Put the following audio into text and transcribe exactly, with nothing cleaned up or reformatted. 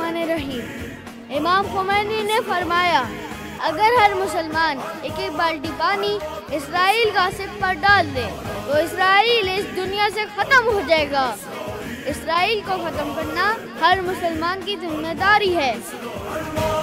बिस्मिल्लाहिर्रहमानिर्रहीम। इमाम खुमैनी ने फरमाया, अगर हर मुसलमान एक एक बाल्टी पानी इसराइल गासिब पर डाल दे तो इसराइल इस दुनिया से ख़त्म हो जाएगा। इसराइल को ख़त्म करना हर मुसलमान की जिम्मेदारी है।